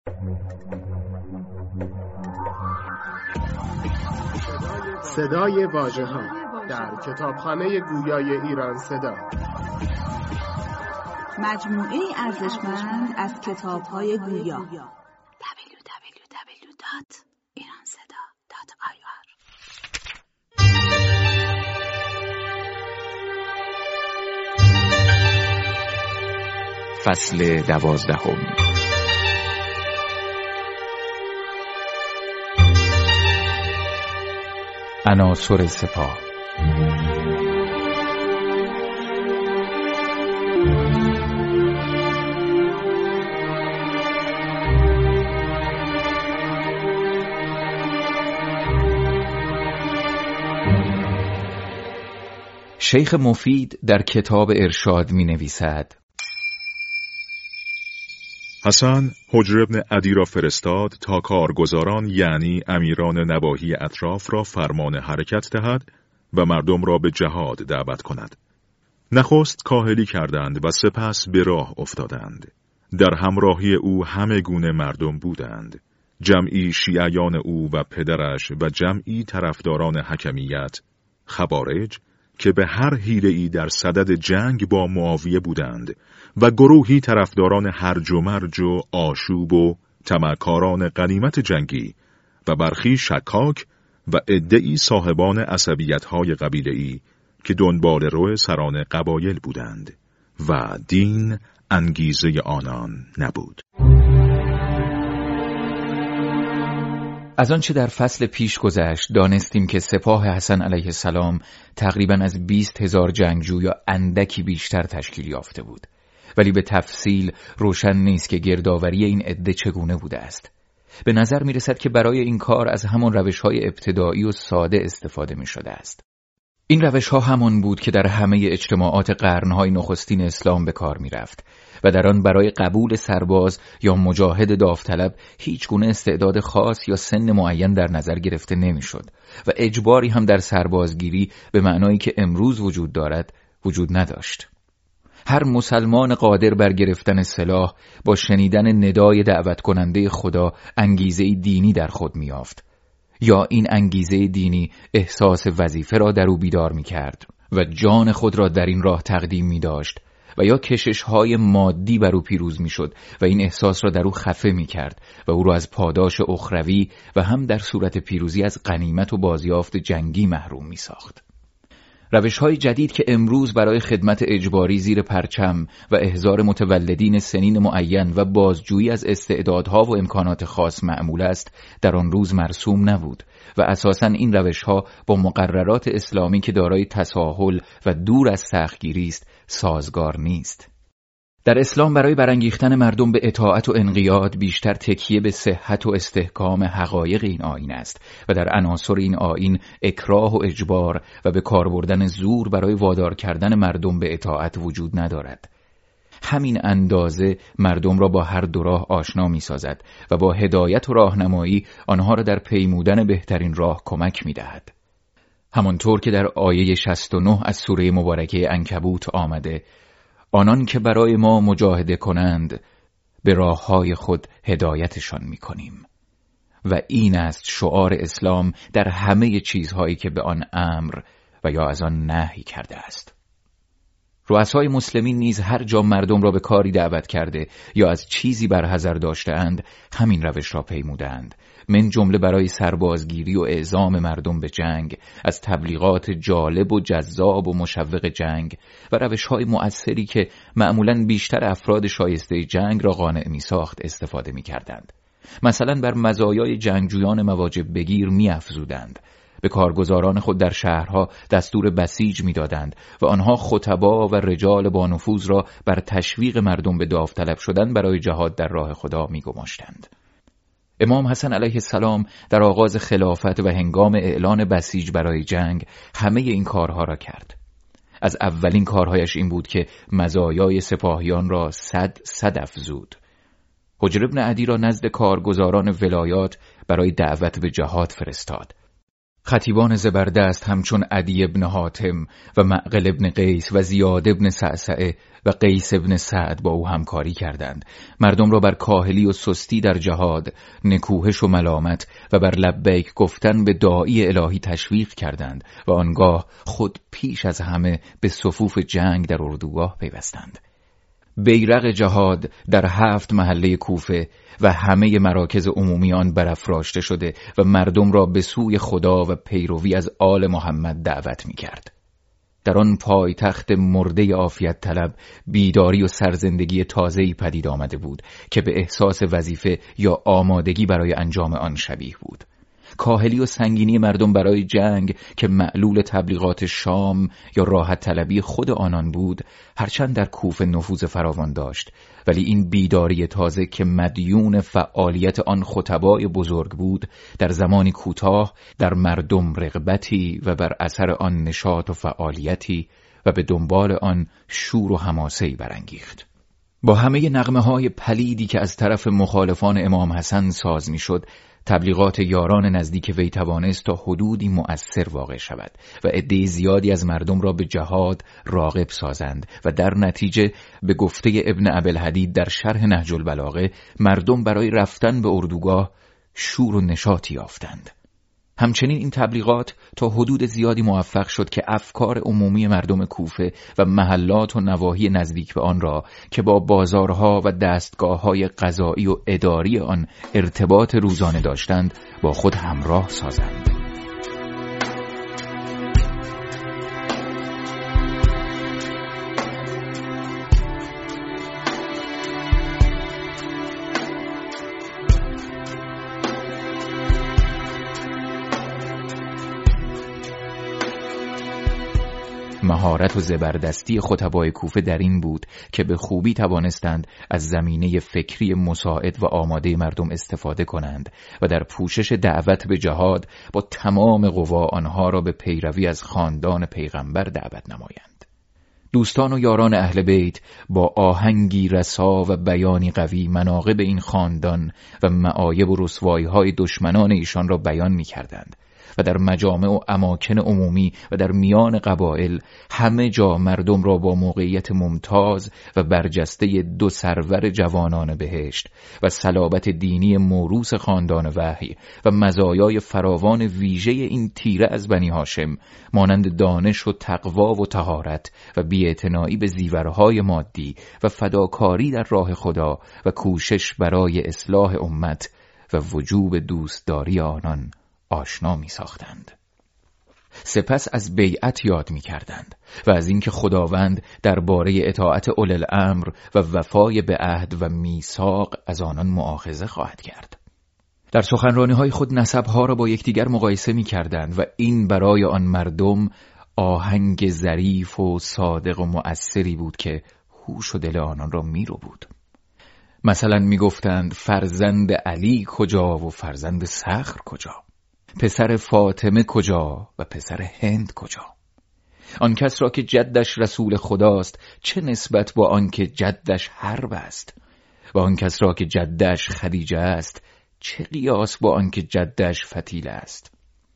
صدای واژه‌ها در کتابخانه گویای ایران صدا، مجموعه ارزشمند از کتاب‌های گویا. www.iranseda.ir. فصل 12. عناصر سپاه. شیخ مفید در کتاب ارشاد می نویسد: حسن حجر بن عدی را فرستاد تا کارگزاران یعنی امیران نواحی اطراف را فرمان حرکت دهد و مردم را به جهاد دعوت کند. نخست کاهلی کردند و سپس به راه افتادند. در همراهی او همه گونه مردم بودند، جمعی شیعیان او و پدرش و جمعی طرفداران حکمیت، خوارج، که به هر حیله‌ای در صدد جنگ با معاویه بودند، و گروهی طرفداران هرج و مرج و آشوب و طمعکاران غنیمت جنگی و برخی شکاک و عده‌ای صاحبان عصبیت‌های قبیله‌ای که دنبال رو سران قبایل بودند و دین انگیزه آنان نبود. از آنچه در فصل پیش گذشت دانستیم که سپاه حسن علیه السلام تقریباً از 20,000 جنگجو یا اندکی بیشتر تشکیل یافته بود، ولی به تفصیل روشن نیست که گردآوری این عده چگونه بوده است. به نظر می رسد که برای این کار از همان روش‌های ابتدایی و ساده استفاده می شده است. این روش‌ها همان بود که در همه اجتماعات قرن‌های نخستین اسلام به کار می رفت و در آن برای قبول سرباز یا مجاهد داوطلب هیچ گونه استعداد خاص یا سن معین در نظر گرفته نمی شد و اجباری هم در سربازگیری به معنایی که امروز وجود دارد وجود نداشت. هر مسلمان قادر بر گرفتن سلاح با شنیدن ندای دعوت کننده خدا انگیزه دینی در خود می یافت، یا این انگیزه دینی احساس وظیفه را در او بیدار می کرد و جان خود را در این راه تقدیم می داشت، و یا کشش‌های مادی بر او پیروز می شد و این احساس را در او خفه می کرد و او را از پاداش اخروی و هم در صورت پیروزی از غنیمت و بازیافت جنگی محروم می ساخت. روش‌های جدید که امروز برای خدمت اجباری زیر پرچم و احضار متولدین سنین معین و بازجویی از استعدادها و امکانات خاص معمول است، در آن روز مرسوم نبود و اساساً این روش‌ها با مقررات اسلامی که دارای تساهل و دور از سختگیری است سازگار نیست. در اسلام برای برانگیختن مردم به اطاعت و انقیاد بیشتر تکیه به صحت و استحکام حقایق این آیین است و در عناصر این آیین اکراه و اجبار و به کار بردن زور برای وادار کردن مردم به اطاعت وجود ندارد. همین اندازه مردم را با هر دو راه آشنا می سازد و با هدایت و راهنمایی آنها را در پیمودن بهترین راه کمک می دهد. همانطور که در آیه 69 از سوره مبارکه عنکبوت آمده: آنان که برای ما مجاهده کنند به راههای خود هدایتشان می‌کنیم. و این است شعار اسلام در همه چیزهایی که به آن امر و یا از آن نهی کرده است. رؤسای مسلمین نیز هر جا مردم را به کاری دعوت کرده یا از چیزی برحذر داشته‌اند همین روش را پیمودند، من جمله برای سربازگیری و اعزام مردم به جنگ، از تبلیغات جالب و جذاب و مشوق جنگ و روش‌های مؤثری که معمولاً بیشتر افراد شایسته جنگ را قانع می‌ساخت استفاده می‌کردند. مثلا بر مزایای جنگجویان مواجب بگیر می‌افزودند، به کارگزاران خود در شهرها دستور بسیج می‌دادند و آنها خطبا و رجال با نفوذ را بر تشویق مردم به داوطلب شدن برای جهاد در راه خدا می‌گماشتند. امام حسن علیه السلام در آغاز خلافت و هنگام اعلان بسیج برای جنگ همه این کارها را کرد. از اولین کارهایش این بود که مزایای سپاهیان را صد افزود. حجر بن عدی را نزد کارگزاران ولایات برای دعوت به جهاد فرستاد. خطیبان زبردست همچون عدی ابن حاتم و معقل ابن قیس و زیاد ابن سعسعه و قیس ابن سعد با او همکاری کردند. مردم را بر کاهلی و سستی در جهاد، نکوهش و ملامت و بر لبیک گفتن به داعی الهی تشویق کردند و آنگاه خود پیش از همه به صفوف جنگ در اردوگاه پیوستند. بیرق جهاد در 7 محله کوفه و همه مراکز عمومی آن برافراشته شده و مردم را به سوی خدا و پیروی از آل محمد دعوت می کرد. در آن پایتخت مرده عافیت طلب بیداری و سرزندگی تازه‌ای پدید آمده بود که به احساس وظیفه یا آمادگی برای انجام آن شبیه بود. کاهلی و سنگینی مردم برای جنگ که معلول تبلیغات شام یا راحت طلبی خود آنان بود، هرچند در کوفه نفوذ فراوان داشت، ولی این بیداری تازه که مدیون فعالیت آن خطبای بزرگ بود، در زمانی کوتاه در مردم رغبتی و بر اثر آن نشاط و فعالیتی و به دنبال آن شور و حماسه‌ای برانگیخت. با همه نغمه‌های پلیدی که از طرف مخالفان امام حسن ساز می‌شد، تبلیغات یاران نزدیک وی توانست تا حدودی مؤثر واقع شود و عده زیادی از مردم را به جهاد راغب سازند و در نتیجه به گفته ابن ابوالحدید در شرح نهج البلاغه مردم برای رفتن به اردوگاه شور و نشاطی یافتند. همچنین این تبلیغات تا حدود زیادی موفق شد که افکار عمومی مردم کوفه و محلات و نواحی نزدیک به آن را که با بازارها و دستگاه‌های قضایی و اداری آن ارتباط روزانه داشتند با خود همراه سازند. مهارت و زبردستی خطبای کوفه در این بود که به خوبی توانستند از زمینه فکری مساعد و آماده مردم استفاده کنند و در پوشش دعوت به جهاد با تمام قوا آنها را به پیروی از خاندان پیغمبر دعوت نمایند. دوستان و یاران اهل بیت با آهنگی رسا و بیانی قوی مناقب این خاندان و معایب و رسوایی‌های دشمنان ایشان را بیان می‌کردند و در مجامع و اماکن عمومی و در میان قبایل همه جا مردم را با موقعیت ممتاز و برجسته 2 سرور جوانان بهشت و صلابت دینی موروث خاندان وحی و مزایای فراوان ویژه این تیره از بنی هاشم مانند دانش و تقوا و طهارت و بی‌اعتنایی به زیورهای مادی و فداکاری در راه خدا و کوشش برای اصلاح امت و وجوب دوستداری آنان آشنا می ساختند. سپس از بیعت یاد می کردند و از اینکه خداوند درباره اطاعت اولی الامر و وفای به عهد و میثاق از آنان مؤاخذه خواهد کرد. در سخنرانی‌های خود نسب‌ها را با یکدیگر مقایسه می کردند و این برای آن مردم آهنگ ظریف و صادق و مؤثری بود که هوش و دل آنان را می رو بود. مثلا می گفتند فرزند علی کجا و فرزند صخر کجا؟ پسر فاطمه کجا و پسر هند کجا؟ آن کس را که جدش رسول خداست چه نسبت با آن که جدش حرب است؟ و آن کس را که جدش خدیجه است چه قیاس با آن که جدش فتیل است؟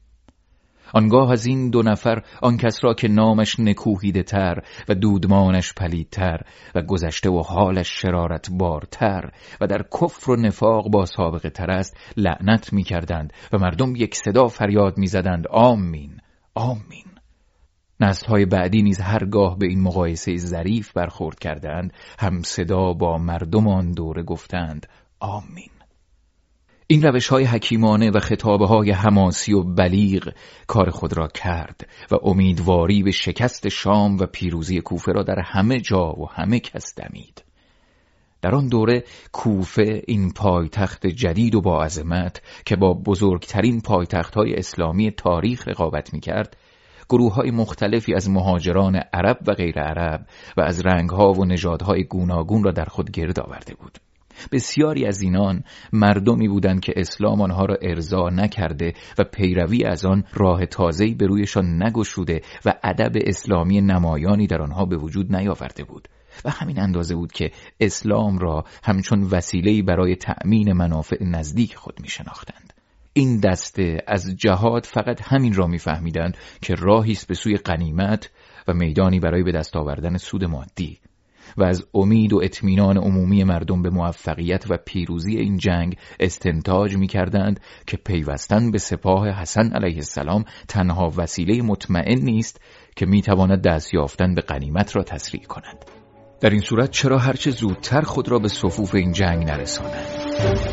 آنگاه از این 2 نفر آن کس را که نامش نکوهیده تر و دودمانش پلیدتر و گذشته و حالش شرارت بارتر و در کفر و نفاق با سابقه تر است لعنت می کردند و مردم یک صدا فریاد می زدند آمین آمین. نسل‌های بعدی نیز هرگاه به این مقایسه ظریف برخورد کردند هم صدا با مردم آن دوره گفتند آمین. این روش‌های حکیمانه و خطابه‌های حماسی و بلیغ کار خود را کرد و امیدواری به شکست شام و پیروزی کوفه را در همه جا و همه کس دمید. در آن دوره کوفه، این پایتخت جدید و با عظمت که با بزرگترین پایتخت‌های اسلامی تاریخ رقابت می‌کرد، گروه‌های مختلفی از مهاجران عرب و غیر عرب و از رنگ‌ها و نژادهای گوناگون را در خود گرد آورده بود. بسیاری از اینان مردمی بودند که اسلام آنها را ارضا نکرده و پیروی از آن راه تازه‌ای به رویشان نگشوده و ادب اسلامی نمایانی در آنها به وجود نیاورده بود و همین اندازه بود که اسلام را همچون وسیله‌ای برای تأمین منافع نزدیک خود می شناختند. این دسته از جهاد فقط همین را می‌فهمیدند که راهی است به سوی غنیمت و میدانی برای به دست آوردن سود مادی و از امید و اطمینان عمومی مردم به موفقیت و پیروزی این جنگ استنتاج می‌کردند که پیوستن به سپاه حسن علیه السلام تنها وسیله مطمئن نیست که می‌تواند دست یافتن به غنیمت را تسریع کند. در این صورت چرا هرچه زودتر خود را به صفوف این جنگ نرسانند؟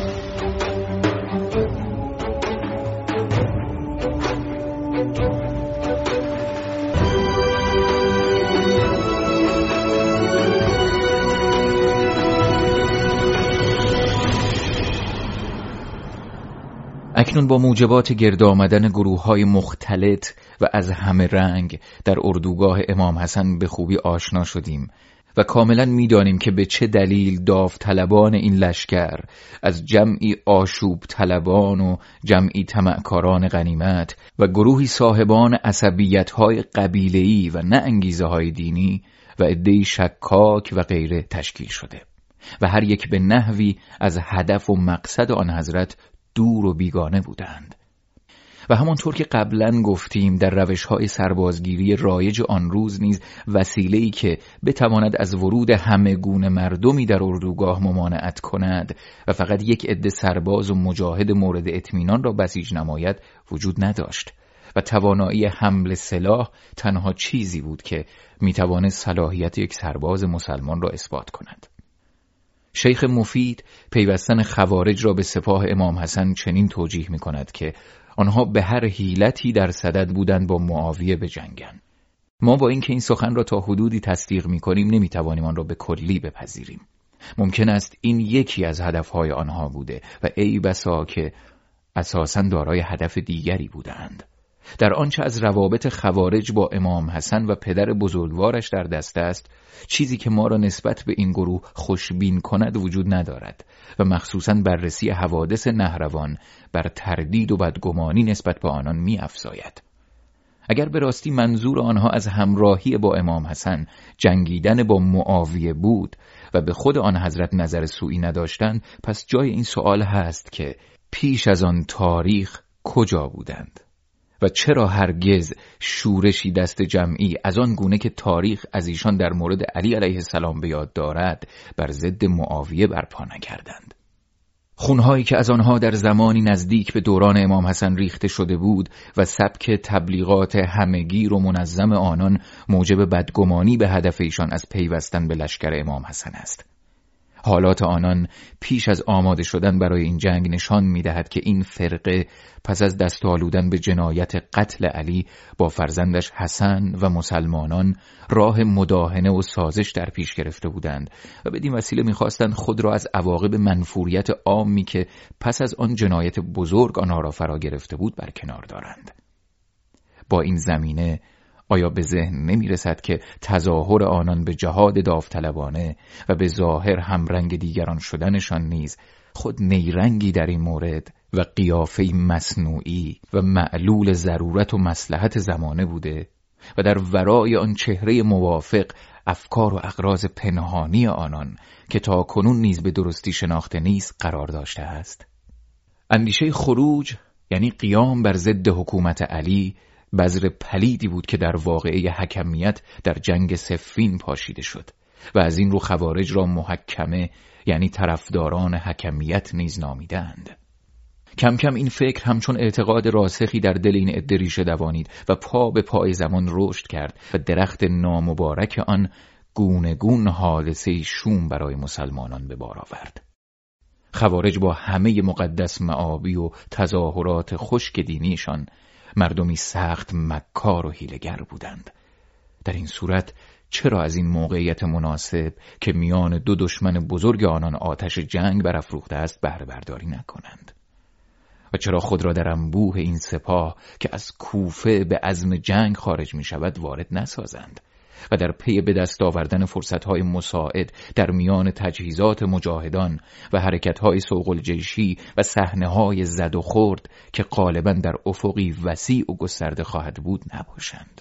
اکنون با موجبات گرد آمدن گروه‌های مختلط و از همه رنگ در اردوگاه امام حسن به خوبی آشنا شدیم و کاملا می‌دانیم که به چه دلیل داوطلبان این لشکر از جمعی آشوب طلبان و جمعی طمعکاران غنیمت و گروهی صاحبان عصبیت‌های قبیله‌ای و نه انگیزه‌های دینی و عده‌ای شکاک و غیره تشکیل شده و هر یک به نحوی از هدف و مقصد آن حضرت دور و بیگانه بودند. و همانطور که قبلا گفتیم در روش‌های سربازگیری رایج آن روز نیز وسیله‌ای که بتواند از ورود همه گونه مردمی در اردوگاه ممانعت کند و فقط یک عده سرباز و مجاهد مورد اطمینان را بسیج نماید وجود نداشت و توانایی حمل سلاح تنها چیزی بود که میتوانست صلاحیت یک سرباز مسلمان را اثبات کند. شیخ مفید پیوستن خوارج را به سپاه امام حسن چنین توجیه می کند که آنها به هر حیلتی در صدد بودند با معاویه بجنگند. ما با اینکه این سخن را تا حدودی تصدیق می کنیم نمی توانیم آن را به کلی بپذیریم. ممکن است این یکی از هدفهای آنها بوده و ای بسا که اساساً دارای هدف دیگری بودند. در آنچه از روابط خوارج با امام حسن و پدر بزرگوارش در دست است، چیزی که ما را نسبت به این گروه خوشبین کند وجود ندارد و مخصوصاً بررسی حوادث نهروان بر تردید و بدگمانی نسبت به آنان می افزاید. اگر به راستی منظور آنها از همراهی با امام حسن جنگیدن با معاویه بود و به خود آن حضرت نظر سوئی نداشتند، پس جای این سوال هست که پیش از آن تاریخ کجا بودند؟ و چرا هرگز شورشی دست جمعی از آن گونه که تاریخ از ایشان در مورد علی علیه السلام به یاد دارد بر ضد معاویه برپا نکردند؟ خونهایی که از آنها در زمانی نزدیک به دوران امام حسن ریخته شده بود و سبک تبلیغات همگیر و منظم آنان موجب بدگمانی به هدف ایشان از پیوستن به لشکر امام حسن است. حالات آنان پیش از آماده شدن برای این جنگ نشان می‌دهد که این فرقه پس از دست آلودن به جنایت قتل علی با فرزندش حسن و مسلمانان راه مداهنه و سازش در پیش گرفته بودند و بدین وسیله می‌خواستند خود را از عواقب منفوریت عامی که پس از آن جنایت بزرگ آنها را فرا گرفته بود برکنار دارند. با این زمینه آیا به ذهن نمی رسد که تظاهر آنان به جهاد داوطلبانه و به ظاهر همرنگ دیگران شدنشان نیز خود نیرنگی در این مورد و قیافه مصنوعی و معلول ضرورت و مصلحت زمانه بوده و در ورای آن چهره موافق افکار و اغراض پنهانی آنان که تا کنون نیز به درستی شناخته نیست قرار داشته است؟ اندیشه خروج یعنی قیام بر ضد حکومت علی بذر پلیدی بود که در واقعه حکمیت در جنگ صفین پاشیده شد و از این رو خوارج را محکمه یعنی طرفداران حکمیت نیز نامیدند. کم کم این فکر همچون اعتقاد راسخی در دل این عده ریشه دوانید و پا به پای زمان رشد کرد و درخت نامبارک آن گونه گون حادثه شوم برای مسلمانان به بار آورد. خوارج با همه مقدس معابی و تظاهرات خشک دینیشان مردمی سخت مکار و حیله‌گر بودند. در این صورت چرا از این موقعیت مناسب که میان دو دشمن بزرگ آنان آتش جنگ برافروخته است بهره برداری نکنند؟ و چرا خود را در انبوه این سپاه که از کوفه به عزم جنگ خارج می شود وارد نسازند و در پی به دست آوردن فرصتهای مساعد در میان تجهیزات مجاهدان و حرکتهای سوق الجیشی و صحنه‌های زد و خورد که غالباً در افقی وسیع و گسترده خواهد بود نباشند؟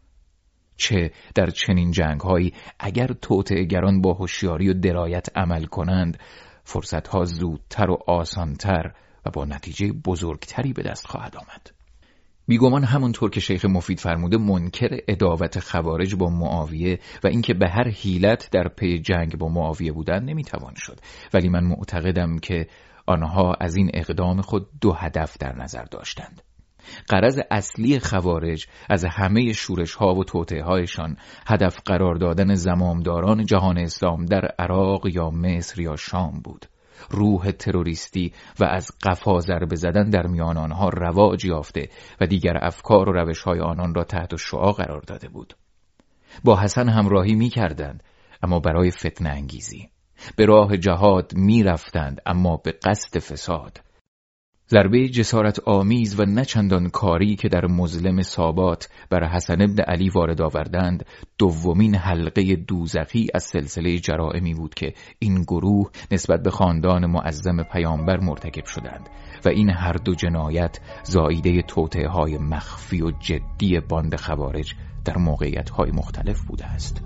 چه در چنین جنگ‌هایی اگر توطئه‌گران با هوشیاری و درایت عمل کنند فرصتها زودتر و آسانتر و با نتیجه بزرگتری به دست خواهد آمد. بیگمان همونطور که شیخ مفید فرموده منکر عداوت خوارج با معاویه و اینکه به هر حیلت در پی جنگ با معاویه بودن نمیتوان شد، ولی من معتقدم که آنها از این اقدام خود دو هدف در نظر داشتند. غرض اصلی خوارج از همه شورش‌ها و توطئه‌هایشان هدف قرار دادن زمامداران جهان اسلام در عراق یا مصر یا شام بود. روح تروریستی و از قفا ضربه زدن در میان آنها رواج یافته و دیگر افکار و روش‌های آنان را تحت شعاع قرار داده بود. با حسن همراهی می‌کردند اما برای فتنه انگیزی، به راه جهاد می‌رفتند اما به قصد فساد. ضربه جسارت آمیز و نچندان کاری که در مظلم سابات بر حسن ابن علی وارد آوردند دومین حلقه دوزخی از سلسله جرائمی بود که این گروه نسبت به خاندان معظم پیامبر مرتکب شدند و این هر دو جنایت زائیده توطئه‌های مخفی و جدی باند خوارج در موقعیت‌های مختلف بوده است.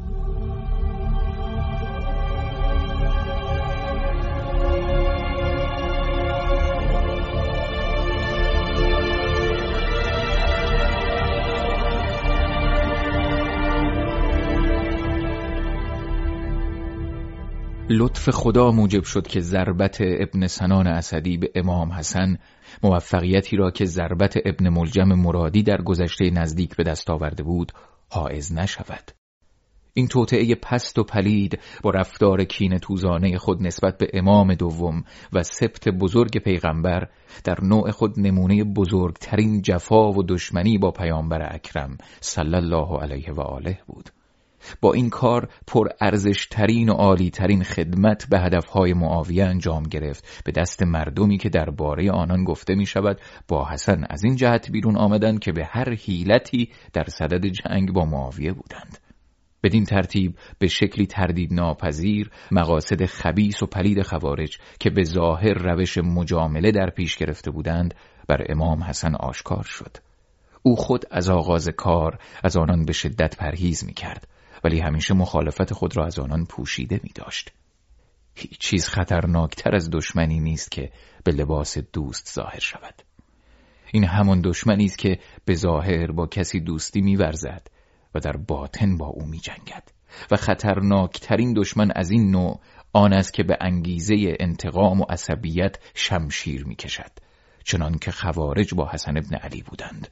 لطف خدا موجب شد که ضربت ابن سنان اسدی به امام حسن موفقیتی را که ضربت ابن ملجم مرادی در گذشته نزدیک به دست آورده بود حائز نشود. این توطئه پست و پلید با رفتار کینه‌توزانه خود نسبت به امام دوم و سبط بزرگ پیغمبر در نوع خود نمونه بزرگترین جفا و دشمنی با پیامبر اکرم صلی الله علیه و آله بود. با این کار پر ارزش ترین و عالی ترین خدمت به هدفهای معاویه انجام گرفت به دست مردمی که درباره آنان گفته می شود با حسن از این جهت بیرون آمدند که به هر حیلتی در صدد جنگ با معاویه بودند. بدین ترتیب به شکلی تردید ناپذیر مقاصد خبیث و پلید خوارج که به ظاهر روش مجامله در پیش گرفته بودند بر امام حسن آشکار شد. او خود از آغاز کار از آنان به شدت پرهیز می کرد، ولی همیشه مخالفت خود را از آنان پوشیده می داشت. هیچ چیز خطرناکتر از دشمنی نیست که به لباس دوست ظاهر شود. این همان دشمنی است که به ظاهر با کسی دوستی می ورزد و در باطن با او می جنگد. و خطرناکترین دشمن از این نوع آن است که به انگیزه انتقام و عصبیت شمشیر می کشد، چنان که خوارج با حسن ابن علی بودند.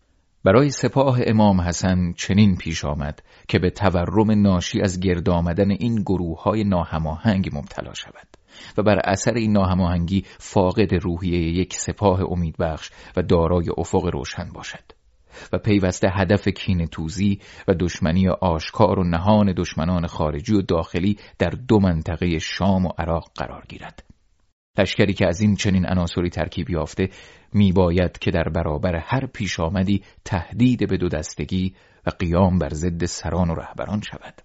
برای سپاه امام حسن چنین پیش آمد که به تورم ناشی از گرد آمدن این گروه‌های ناهماهنگ مبتلا شود و بر اثر این ناهماهنگی فاقد روحیه یک سپاه امیدبخش و دارای افق روشن باشد و پیوسته هدف کینه‌توزی و دشمنی آشکار و نهان دشمنان خارجی و داخلی در دو منطقه شام و عراق قرار گیرد. لشکری که از این چنین عناصری ترکیب یافته می باید که در برابر هر پیش آمدی تهدید به دو دستگی و قیام بر ضد سران و رهبران شود.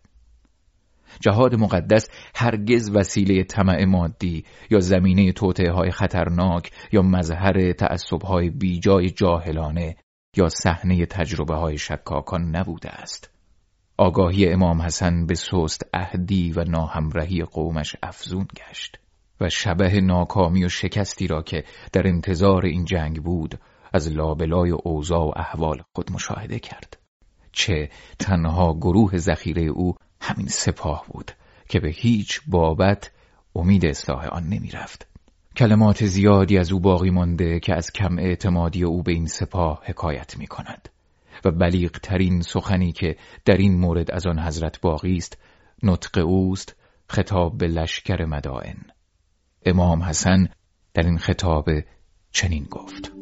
جهاد مقدس هرگز وسیله طمع مادی یا زمینه توطئه‌های خطرناک یا مظهر تعصب‌های بیجای جاهلانه یا صحنه تجربه‌های شکاکان نبوده است. آگاهی امام حسن به سست عهدی و ناهمراهی قومش افزون گشت و شبح ناکامی و شکستی را که در انتظار این جنگ بود از لابلای اوضاع و احوال خود مشاهده کرد. چه تنها گروه ذخیره او همین سپاه بود که به هیچ بابت امید اصلاح آن نمی رفت. کلمات زیادی از او باقی مانده که از کم اعتمادی او به این سپاه حکایت می کند و بلیغ ترین سخنی که در این مورد از آن حضرت باقی است نطق اوست خطاب به لشکر مدائن. امام حسن در این خطاب چنین گفت: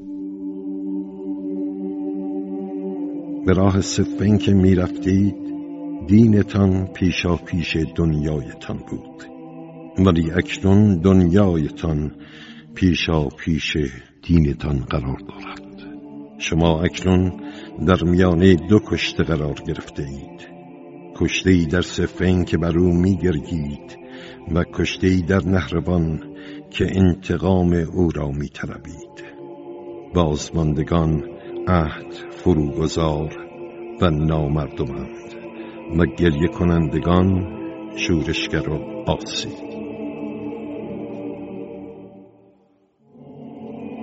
به راه صفین که می رفتید دینتان پیشا پیش دنیایتان بود، ولی اکنون دنیایتان پیشا پیش دینتان قرار دارد. شما اکنون در میانه دو کشته قرار گرفته اید، کشته ای در صفین که بر او می گرگید و کشته ای در نهروان که انتقام او را می طلبید. بازماندگان عهد فروگذار و نامردمند و گریه کنندگان شورشگر و عاصی.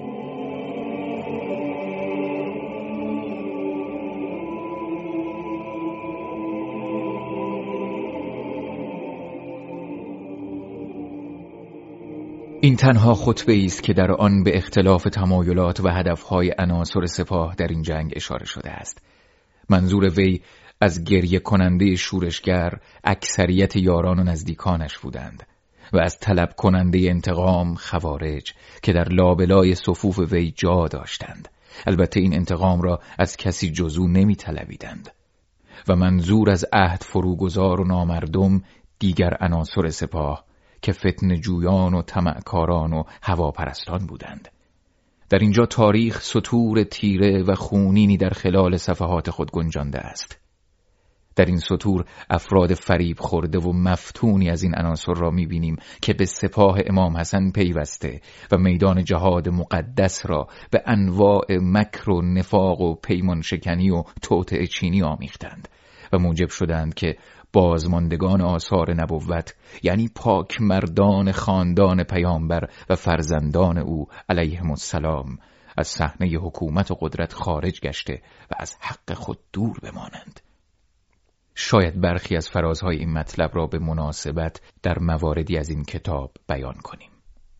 این تنها خطبه است که در آن به اختلاف تمایلات و هدفهای عناصر سپاه در این جنگ اشاره شده است. منظور وی از گریه کننده شورشگر اکثریت یاران و نزدیکانش بودند و از طلب کننده انتقام خوارج که در لابلای صفوف وی جا داشتند. البته این انتقام را از کسی جزو نمی طلبیدند. و منظور از عهد فروگذار و نامردم دیگر عناصر سپاه که فتنه جویان و طمعکاران و هواپرستان بودند. در اینجا تاریخ سطور تیره و خونینی در خلال صفحات خود گنجانده است. در این سطور افراد فریب خورده و مفتونی از این عناصر را می‌بینیم که به سپاه امام حسن پیوسته و میدان جهاد مقدس را به انواع مکر و نفاق و پیمان شکنی و توطئه چینی آمیختند و موجب شدند که بازماندگان آثار نبوت، یعنی پاک مردان خاندان پیامبر و فرزندان او علیهم السلام، از صحنه حکومت و قدرت خارج گشته و از حق خود دور بمانند. شاید برخی از فرازهای این مطلب را به مناسبت در مواردی از این کتاب بیان کنیم.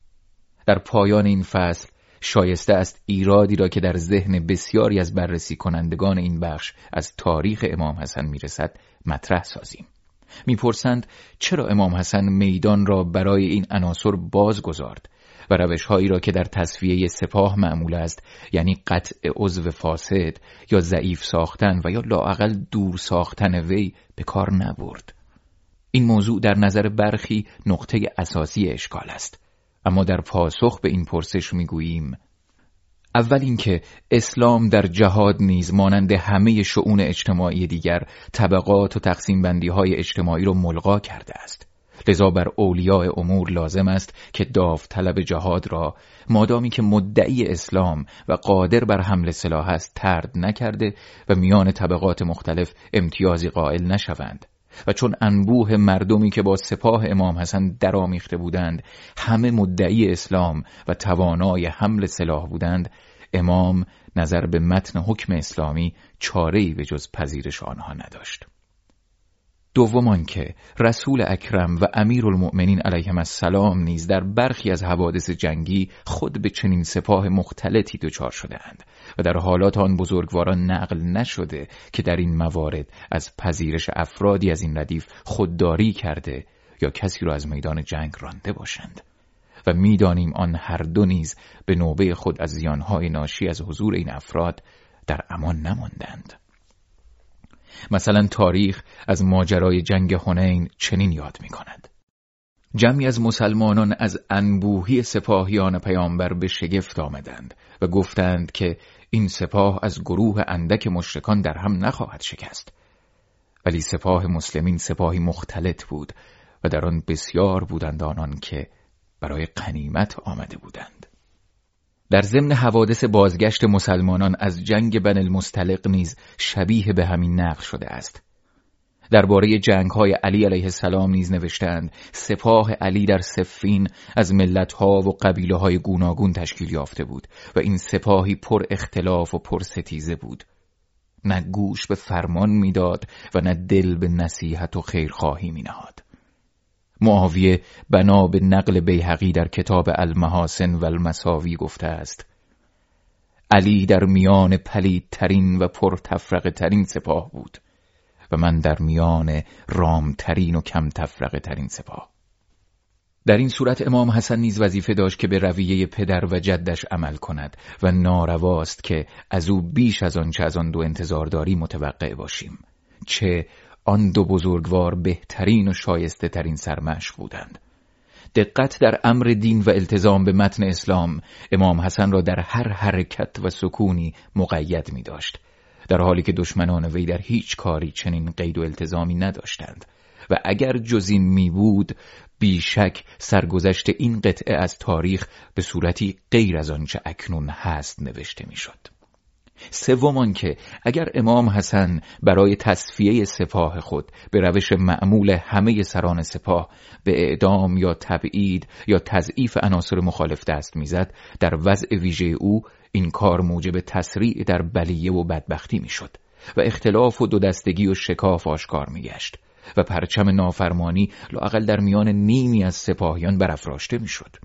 در پایان این فصل شایسته است ایرادی را که در ذهن بسیاری از بررسی کنندگان این بخش از تاریخ امام حسن میرسد مطرح سازیم. میپرسند چرا امام حسن میدان را برای این عناصر باز گذارد و روش‌هایی را که در تصفیه سپاه معمول است، یعنی قطع عضو فاسد یا ضعیف ساختن و یا لااقل دور ساختن وی، به کار نبرد. این موضوع در نظر برخی نقطه اساسی اشکال است، اما در پاسخ به این پرسش میگوییم: اول اینکه اسلام در جهاد نیز مانند همه شؤون اجتماعی دیگر طبقات و تقسیم بندی های اجتماعی را ملغا کرده است. لذا بر اولیاء امور لازم است که داوطلب جهاد را مادامی که مدعی اسلام و قادر بر حمل سلاح است طرد نکرده و میان طبقات مختلف امتیازی قائل نشوند. و چون انبوه مردمی که با سپاه امام حسن درآمیخته بودند همه مدعی اسلام و توانای حمل سلاح بودند، امام نظر به متن حکم اسلامی چاره‌ای به جز پذیرش آنها نداشت. دوم که رسول اکرم و امیرالمؤمنین علیهم السلام نیز در برخی از حوادث جنگی خود به چنین سپاه مختلطی دچار شده‌اند و در حالات آن بزرگواران نقل نشده که در این موارد از پذیرش افرادی از این ردیف خودداری کرده یا کسی را از میدان جنگ رانده باشند. و می‌دانیم آن هر دو نیز به نوبه خود از زیانهای ناشی از حضور این افراد در امان نماندند. مثلا تاریخ از ماجرای جنگ حنین چنین یاد می‌کند: جمعی از مسلمانان از انبوهی سپاهیان پیامبر به شگفت آمدند و گفتند که این سپاه از گروه اندک مشرکان در هم نخواهد شکست. ولی سپاه مسلمین سپاهی مختلط بود و در آن بسیار بودند آنان که برای غنیمت آمده بودند. در ضمن حوادث بازگشت مسلمانان از جنگ بنی المصطلق نیز شبیه به همین نقل شده است. درباره جنگ‌های علی علیه السلام نیز نوشتند: سپاه علی در صفین از ملت‌ها و قبیله‌های گوناگون تشکیل یافته بود و این سپاهی پر اختلاف و پر ستیزه بود. نه گوش به فرمان میداد و نه دل به نصیحت و خیرخواهی مینهاد. معاویه بنا به نقل بیهقی در کتاب المحاسن و المساوی گفته است: علی در میان پلیدترین و پرتفرقه ترین سپاه بود و من در میان رامترین و کم تفرقه ترین سپاه. در این صورت امام حسن نیز وظیفه داشت که به رویه پدر و جدش عمل کند و نارواست که از او بیش از آنچه از آن دو انتظار داری متوقع باشیم، چه آن دو بزرگوار بهترین و شایسته ترین سرمشق بودند. دقت در امر دین و التزام به متن اسلام امام حسن را در هر حرکت و سکونی مقید می داشت، در حالی که دشمنان وی در هیچ کاری چنین قید و التزامی نداشتند و اگر جز این می بود بیشک سرگذشت این قطعه از تاریخ به صورتی غیر از آنچه اکنون هست نوشته می شد. سوم که اگر امام حسن برای تصفیه سپاه خود به روش معمول همه سران سپاه به اعدام یا تبعید یا تضعیف عناصر مخالف دست میزد، در وضع ویژه او این کار موجب تسریع در بلیه و بدبختی میشد و اختلاف و دو دستگی و شکاف آشکار میگشت و پرچم نافرمانی لااقل در میان نیمی از سپاهیان برافراشته میشد.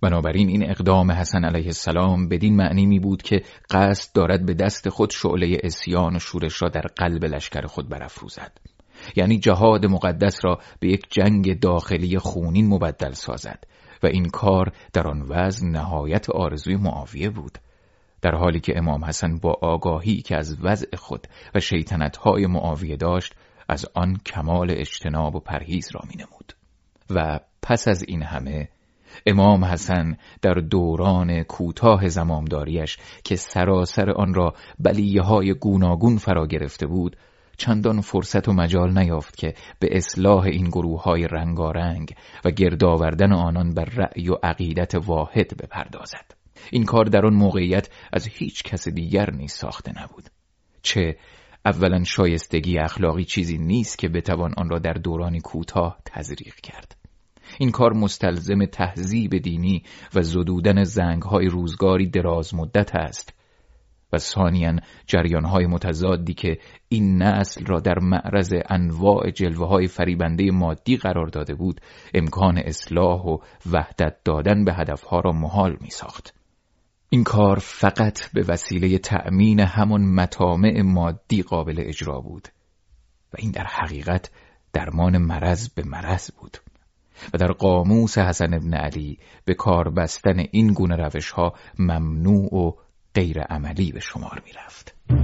بنابراین این اقدام حسن علیه السلام بدین معنی می بود که قصد دارد به دست خود شعله عصیان و شورش را در قلب لشکر خود برافروزد، یعنی جهاد مقدس را به یک جنگ داخلی خونین مبدل سازد و این کار در آن وضع نهایت آرزوی معاویه بود، در حالی که امام حسن با آگاهی که از وضع خود و شیطنت‌های معاویه داشت از آن کمال اجتناب و پرهیز را می نمود. و پس از این همه امام حسن در دوران کوتاه زمامداریش که سراسر آن را بلیه‌های گوناگون فرا گرفته بود چندان فرصت و مجال نیافت که به اصلاح این گروه‌های رنگارنگ و گرد آوردن آنان بر رأی و عقیدت واحد بپردازد. این کار در آن موقعیت از هیچ کس دیگر نیز ساخته نبود. چه اولا شایستگی اخلاقی چیزی نیست که بتوان آن را در دورانی کوتاه تزریق کرد. این کار مستلزم تهذیب دینی و زدودن زنگ‌های روزگاری دراز مدت است و ثانیاً جریان‌های متضادی که این نسل را در معرض انواع جلوه‌های فریبنده مادی قرار داده بود امکان اصلاح و وحدت دادن به هدفها را محال می‌ساخت. این کار فقط به وسیله تأمین همان مطامع مادی قابل اجرا بود و این در حقیقت درمان مرض به مرض بود و در قاموس حسن ابن علی به کار بستن این گونه روش‌ها ممنوع و غیر عملی به شمار می رفت.